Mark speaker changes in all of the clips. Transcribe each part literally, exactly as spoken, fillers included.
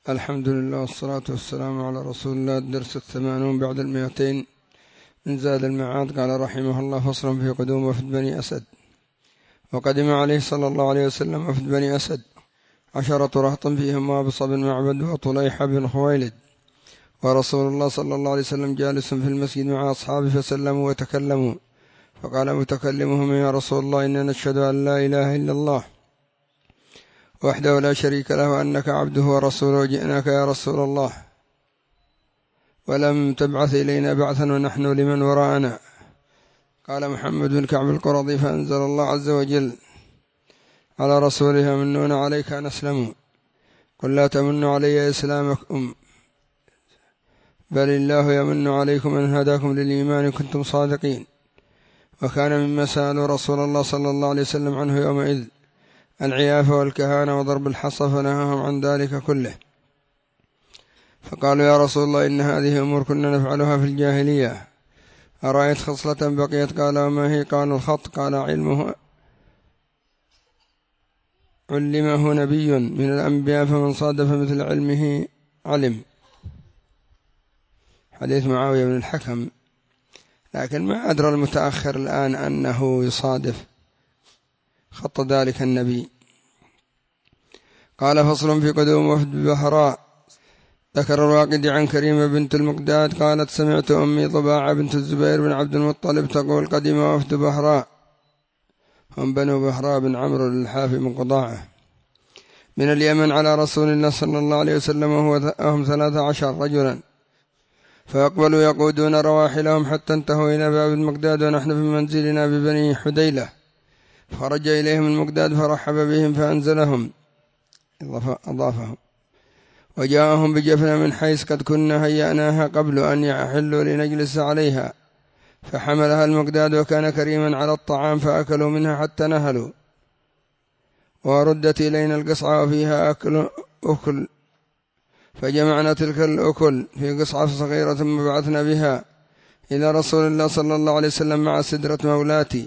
Speaker 1: الحمد لله والصلاة والسلام على رسول الله. الدرس الثمانون بعد المئتين من زاد المعاد. قال رحمه الله: فصل في قدوم وفد بني أسد. وقدم عليه صلى الله عليه وسلم وفد بني أسد عشرة رهط فيهم وابص بن معبد وطليحة بن خويلد، ورسول الله صلى الله عليه وسلم جالس في المسجد مع أصحابه فسلموا وتكلموا، فقال متكلمهم: يا رسول الله، إننا نشهد أن لا إله إلا الله وحده لا شريك له وأنك عبده ورسوله، وجئناك يا رسول الله ولم تبعث إلينا بعثا ونحن لمن وراءنا. قال محمد بن كعب القرظي: فأنزل الله عز وجل على رسوله: يمنون عليك أن أسلموا، قل لا تمنوا علي إسلامكم بل الله يمن عليكم أن هداكم للإيمان كنتم صادقين. وكان مما سألوا رسول الله صلى الله عليه وسلم عنه يومئذ العيافة والكهانة وضرب الحصى، فنهاهم عن ذلك كله. فقالوا: يا رسول الله، إن هذه أمور كنا نفعلها في الجاهلية، أرأيت خصلة بقيت؟ قال: وما هي؟ قالوا: الخط. قال: علمه علمه نبي من الأنبياء، فمن صادف مثل علمه علم. حديث معاوية بن الحكم، لكن ما أدرى المتأخر الآن أنه يصادف خط ذلك النبي. قال: فصل في قدوم وفد بحراء. ذكر الواقدي عن كريمة بنت المقداد قالت: سمعت أمي طباعة بنت الزبير بن عبد المطلب تقول: قدم وفد بحراء، هم بنو بحراء بن عمرو الحافي من قضاعة، من اليمن على رسول الله صلى الله عليه وسلم، وهم ثلاثة عشر رجلا، فأقبلوا يقودون رواحلهم حتى انتهوا إلى باب المقداد، ونحن في منزلنا ببني حديلة، خرج إليهم المقداد فرحب بهم فأنزلهم أضافهم، وجاءهم بجفنة من حيث قد كنا هيأناها قبل أن يحلوا لنجلس عليها، فحملها المقداد وكان كريما على الطعام، فأكلوا منها حتى نهلوا، وردت إلينا القصعة وفيها أكل أكل، فجمعنا تلك الأكل في قصعة صغيرة ثم بعثنا بها إلى رسول الله صلى الله عليه وسلم مع سدرة مولاتي،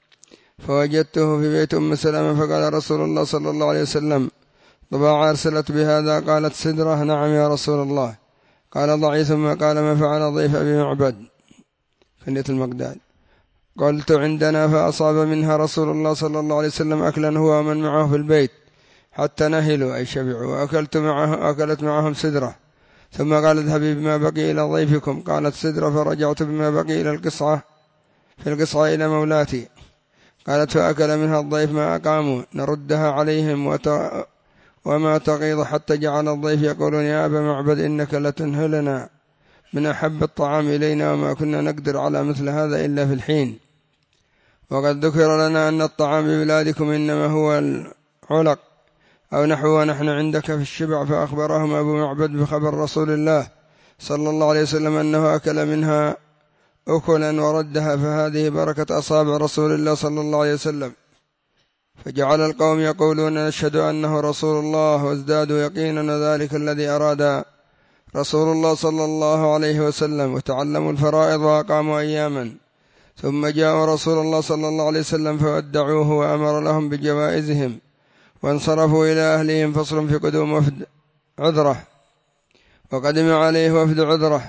Speaker 1: فوجدته في بيت أم سلمة، فقال رسول الله صلى الله عليه وسلم: طباعة أرسلت بهذا؟ قالت: سدرة. نعم يا رسول الله. قال: ضعي. ثم قال: ما فعل ضيف أبي معبد كنية المقداد؟ قلت: عندنا، فأصاب منها رسول الله صلى الله عليه وسلم أكلا هو ومن معه في البيت حتى نهلوا أي شبعوا، وأكلت معه أكلت معهم سدرة. ثم قال: اذهبي بما بقي إلى ضيفكم. قالت سدرة: فرجعت بما بقي إلى القصعة في القصعة إلى مولاتي. قالت: فأكل منها الضيف ما أقاموا، نردها عليهم وت... وما تغيض، حتى جعل الضيف يقولون: يا أبا معبد، إنك لتنهلنا من أحب الطعام إلينا، وما كنا نقدر على مثل هذا إلا في الحين، وقد ذكر لنا أن الطعام ببلادكم إنما هو العلق أو نحو، ونحن عندك في الشبع. فأخبرهم أبو معبد بخبر رسول الله صلى الله عليه وسلم أنه أكل منها أكلا وردها، فهذه بركة أصابع رسول الله صلى الله عليه وسلم. فجعل القوم يقولون: نشهد أنه رسول الله، وازدادوا يقينا ذلك الذي أراد رسول الله صلى الله عليه وسلم، وتعلموا الفرائض وأقاموا أياما، ثم جاءوا رسول الله صلى الله عليه وسلم فودعوه وأمر لهم بجوائزهم وانصرفوا إلى أهلهم. فصل في قدوم وفد عذرة. وقدم عليه وفد عذرة،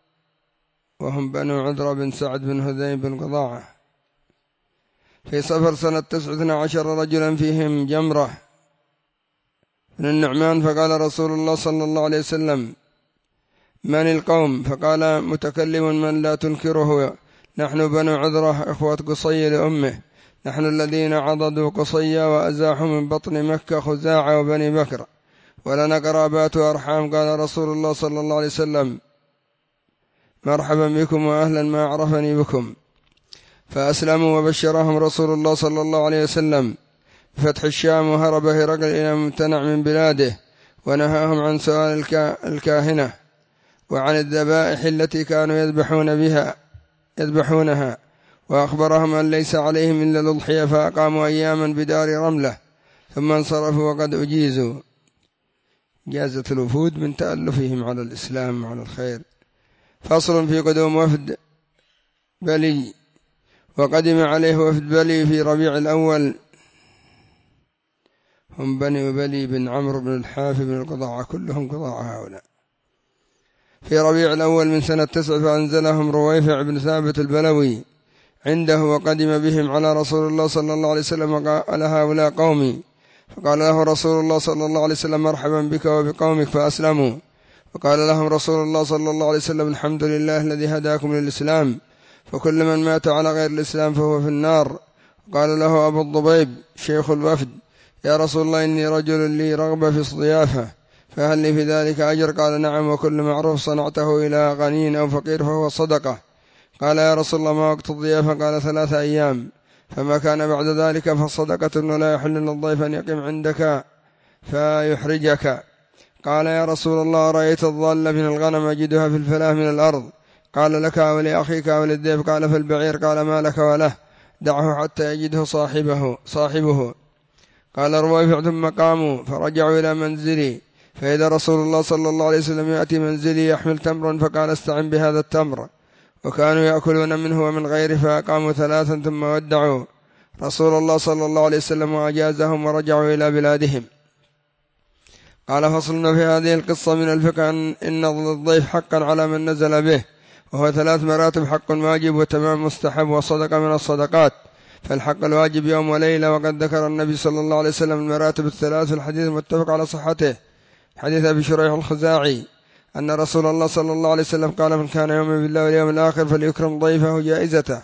Speaker 1: وهم بنو عذرة بن سعد بن هذيم بن قضاعة، في صفر سنة تسعة عشر رجلا، فيهم جمرة بن النعمان. فقال رسول الله صلى الله عليه وسلم: من القوم؟ فقال متكلم من لا تنكره: نحن بنو عذرة إخوة قصي لأمه، نحن الذين عضدوا قصيا وأزاحوا من بطن مكة خزاعة وبني بكر، ولنا قرابات وأرحام. قال رسول الله صلى الله عليه وسلم: مرحبا بكم وأهلا ما عرفني بكم. فأسلموا، وبشرهم رسول الله صلى الله عليه وسلم بفتح الشام، وهرب هرقل إلى ممتنع من بلاده، ونهاهم عن سؤال الكاهنة وعن الذبائح التي كانوا يذبحون بها يذبحونها، وأخبرهم أن ليس عليهم إلا الأضحية، فأقاموا أياما بدار رملة ثم انصرفوا وقد أجيزوا. جازة الوفود من تألفهم على الإسلام وعلى الخير. فصل في قدوم وفد بلي. وقدم عليه وفد بلي في ربيع الأول، هم بني أبلي بن عمرو بن الحافي بن القضاعة، كلهم قضاعة هؤلاء. في ربيع الأول من سنة تسع فأنزلهم رويفع بن ثابت البلوي عنده، وقدم بهم على رسول الله صلى الله عليه وسلم، وقال هؤلاء قومي. فقال له رسول الله صلى الله عليه وسلم مرحبا بك وبقومك، فأسلموا. فقال لهم رسول الله صلى الله عليه وسلم الحمد لله الذي هداكم للإسلام، فكل من مات على غير الإسلام فهو في النار. قال له أبو الضبيب شيخ الوفد يا رسول الله إني رجل لي رغبة في الضيافة، فهل لي في ذلك أجر؟ قال نعم، وكل معروف صنعته إلى غني أو فقير فهو صدقة. قال يا رسول الله ما وقت الضيافة؟ قال ثلاثة أيام، فما كان بعد ذلك فصدقة، ولا يحل للضيف أن يقم عندك فيحرجك. قال يا رسول الله رأيت الضالة من الغنم أجدها في الفلاة من الأرض، قال لك ولأخيك وللضيف، قال فالبعير، قال ما لك وله، دعه حتى يجده صاحبه صاحبه قال رويفع ثم قاموا فرجعوا إلى منزلي، فإذا رسول الله صلى الله عليه وسلم يأتي منزلي يحمل تمرا، فقال استعن بهذا التمر، وكانوا يأكلون منه ومن غيره، فأقاموا ثلاثا ثم ودعوا رسول الله صلى الله عليه وسلم وأجازهم ورجعوا إلى بلادهم. قال فصلنا في هذه القصة من الفقه إن الضيف حقا على من نزل به، وهو ثلاث مراتب: حق واجب، وتمام مستحب، وصدقة من الصدقات. فالحق الواجب يوم وليلة، وقد ذكر النبي صلى الله عليه وسلم المراتب الثلاث في الحديث المتفق على صحته، حديث أبي شريح الخزاعي أن رسول الله صلى الله عليه وسلم قال من كان يؤمن بالله واليوم الآخر فليكرم ضيفه جائزته.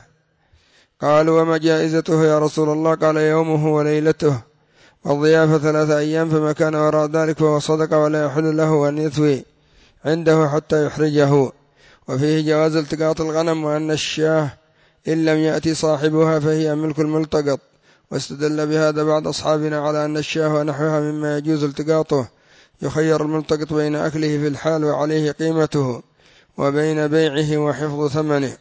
Speaker 1: قالوا وما جائزته يا رسول الله؟ قال يومه وليلته، والضيافة ثلاثة أيام، فما كان وراء ذلك فهو صدقة، ولا يحل له أن يثوي عنده حتى يحرجه. وفيه جواز التقاط الغنم، وأن الشاه إن لم يأتي صاحبها فهي ملك الملتقط. واستدل بهذا بعض أصحابنا على أن الشاه ونحوها مما يجوز التقاطه، يخير الملتقط بين أكله في الحال وعليه قيمته، وبين بيعه وحفظ ثمنه،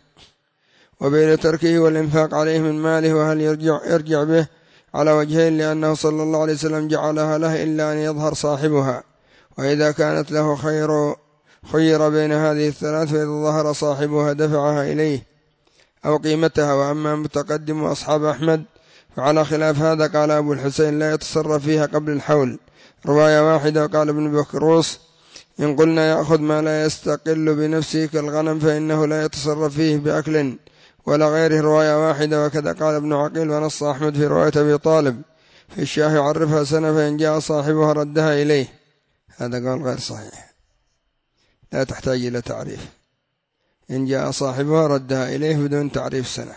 Speaker 1: وبين تركه والإنفاق عليه من ماله، وهل يرجع, يرجع به على وجهين، لأنه صلى الله عليه وسلم جعلها له إلا أن يظهر صاحبها، وإذا كانت له خير خير بين هذه الثلاث، فإذا ظهر صاحبها دفعها إليه أو قيمتها. وأما متقدم أصحاب أحمد فعلى خلاف هذا، قال أبو الحسين لا يتصرف فيها قبل الحول، رواية واحدة. وقال ابن بكروس إن قلنا يأخذ ما لا يستقل بنفسه كالغنم فإنه لا يتصرف فيه بأكل ولا غيره، رواية واحدة. وكذا قال ابن عقيل. ونص أحمد في رواية أبي طالب في الشاه يعرفها سنة، فإن جاء صاحبها ردها إليه. هذا قول غير صحيح، لا تحتاج إلى تعريف، إن جاء صاحبها ردها إليه بدون تعريف سنة.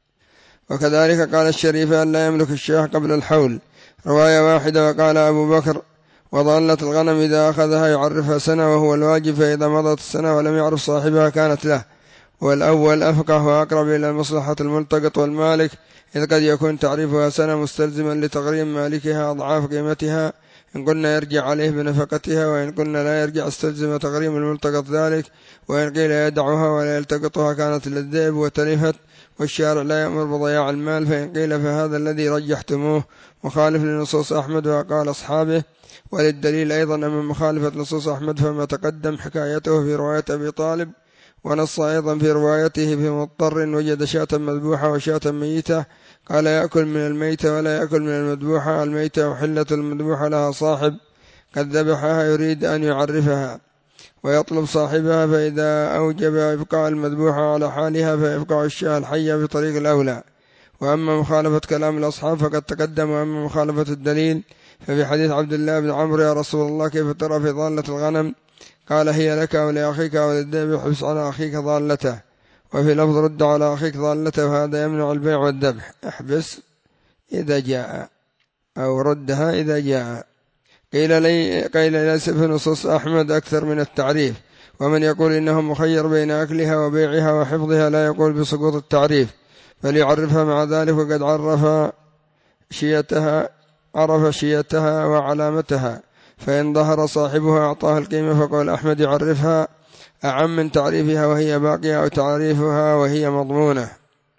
Speaker 1: وكذلك قال الشريف أن لا يملك الشاه قبل الحول، رواية واحدة. وقال أبو بكر وضالة الغنم إذا أخذها يعرفها سنة وهو الواجب، فإذا مضت السنة ولم يعرف صاحبها كانت له. والأول أفقه وأقرب إلى مصلحة الملتقط والمالك، إذ قد يكون تعريفها سنة مستلزما لتغريم مالكها أضعاف قيمتها إن قلنا يرجع عليه بنفقتها، وإن قلنا لا يرجع استلزم تغريم الملتقط ذلك. وإن قيل يدعها ولا يلتقطها كانت للذئب وتلفت، والشارع لا يأمر بضياع المال. فإن قيل فهذا الذي رجحتموه مخالف لنصوص أحمد وقال أصحابه. وللدليل أيضا أما مخالفة نصوص أحمد فما تقدم حكايته في رواية أبي طالب، ونص أيضا في روايته في مضطر وجد شاة مذبوحة وشاة ميتة، قال يأكل من الميتة ولا يأكل من المذبوحة. الميتة وحلة المذبوحة لها صاحب قد ذبحها يريد أن يعرفها ويطلب صاحبها، فإذا أوجب إبقاء المذبوحة على حالها فيبقى الشاة الحية بطريق الأولى. وأما مخالفة كلام الأصحاب فقد تقدم. وأما مخالفة الدليل ففي حديث عبد الله بن عمرو يا رسول الله كيف ترى في ضالة الغنم؟ قال هي لك ولأخيك وللذئب، احبس على أخيك ضالته. وفي لفظ رد على أخيك ضالته، وهذا يمنع البيع والذبح، احبس إذا جاء أو ردها إذا جاء. قيل لي قيل ليس في نصوص أحمد أكثر من التعريف، ومن يقول إنه مخير بين أكلها وبيعها وحفظها لا يقول بسقوط التعريف، بل يعرفها مع ذلك. وقد عرف شيتها عرف شيتها وعلامتها، فإن ظهر صاحبها أعطاها القيمة. فقال أحمد يعرفها أعم من تعريفها وهي باقية، أو تعريفها وهي مضمونة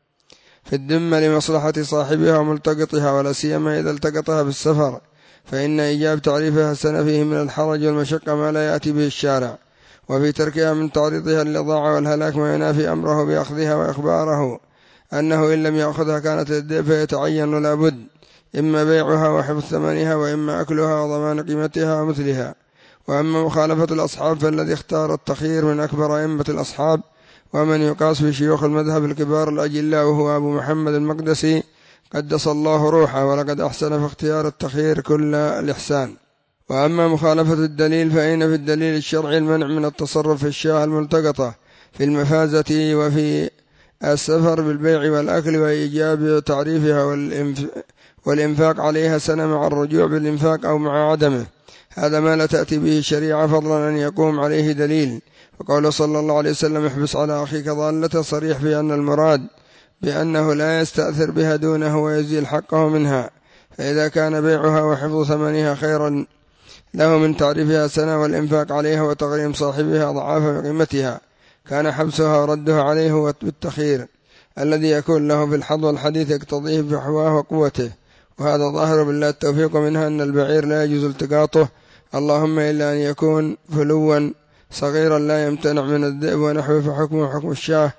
Speaker 1: في الذمة لمصلحة صاحبها وملتقطها، ولا سيما إذا التقطها بالسفر، فإن إيجاب تعريفها سنة فيه من الحرج والمشقة ما لا يأتي به الشارع، وفي تركها من تعريضها للإضاعة والهلاك ما ينافي أمره بأخذها وإخباره أنه إن لم يأخذها كانت للذئب، فيتعين لابد إما بيعها وحفظ ثمنها، وإما أكلها وضمان قيمتها ومثلها. وأما مخالفة الأصحاب فالذي اختار التخيير من أكبر أئمة الأصحاب ومن يقاس في شيوخ المذهب الكبار الأجلاء وهو أبو محمد المقدسي قدس الله روحه، ولقد أحسن في اختيار التخيير كل الإحسان. وأما مخالفة الدليل فإن في الدليل الشرعي المنع من التصرف في الشاة الملتقطة في المفازة وفي السفر بالبيع والأكل، وإيجاب تعريفها والإنفاق عليها سنة مع الرجوع بالإنفاق أو مع عدمه. هذا ما لا تأتي به الشريعة فضلا أن يقوم عليه دليل. وقال صلى الله عليه وسلم: احبس على أخيك ضالته، صريح في أن المراد بأنه لا يستأثر بها دونه ويزيل حقه منها. فإذا كان بيعها وحفظ ثمنها خيرا له من تعريفها سنة والإنفاق عليها وتغريم صاحبها ضعاف قيمتها، كان حبسها وردها عليه بالتخيير الذي يكون له في الحظ والحديث يقتضيه بحواه وقوته. وهذا ظاهر بالله التوفيق منها أن البعير لا يجوز التقاطه، اللهم إلا أن يكون فلوا صغيرا لا يمتنع من الذئب ونحوه، فحكمه حكم الشاه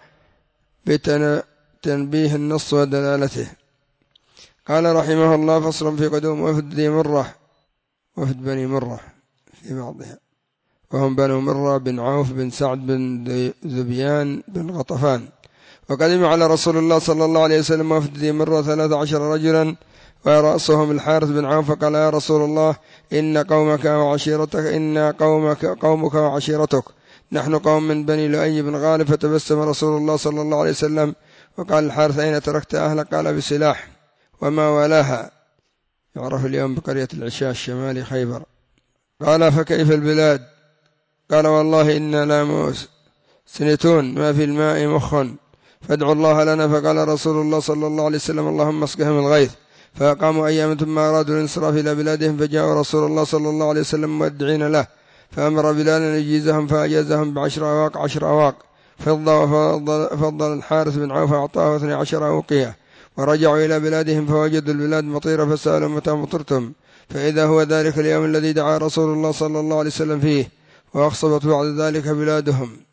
Speaker 1: بتنبيه النص ودلالته. قال رحمه الله: فصل في قدوم وفد ذي مرة، وفد بني مرة في بعضها، وهم بنو مرة بن عوف بن سعد بن ذبيان بن غطفان. وقدم على رسول الله صلى الله عليه وسلم وفد ذي مرة ثلاث عشر رجلا، ورأسهم الحارث بن عوف، فقال: يا رسول الله، إن قومك وعشيرتك إن قومك قومك وعشيرتك، نحن قوم من بني لؤي بن غالب. فتبسم رسول الله صلى الله عليه وسلم وقال: الحارث: أين تركت أهلك؟ قال: بسلاح وما ولاها، يعرف اليوم بقرية العشاء الشمالي خيبر. قال: فكيف البلاد؟ قال: والله إنا لا سنتون ما في الماء مخ، فادعوا الله لنا. فقال رسول الله صلى الله عليه وسلم: اللهم اسقهم الغيث. فأقاموا أياما ثم أرادوا الانصراف إلى بلادهم، فجاءوا رسول الله صلى الله عليه وسلم مودعين له، فأمر بلالا أن يجيزهم، فأجازهم بعشر أواق عشر أواق فضة. وفضل الحارث بن عوف أعطاه اثني عشر أوقية. ورجعوا إلى بلادهم فوجدوا البلاد مطيرة، فسألوا: متى مطرتم؟ فإذا هو ذلك اليوم الذي دعا رسول الله صلى الله عليه وسلم فيه، وأخصبت بعد ذلك بلادهم.